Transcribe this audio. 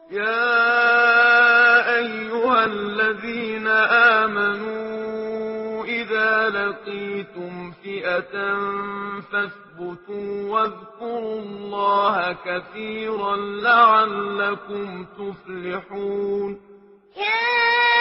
يا أيها الذين آمنوا إذا لقيتم فئة فاثبتوا واذكروا الله كثيرا لعلكم تفلحون.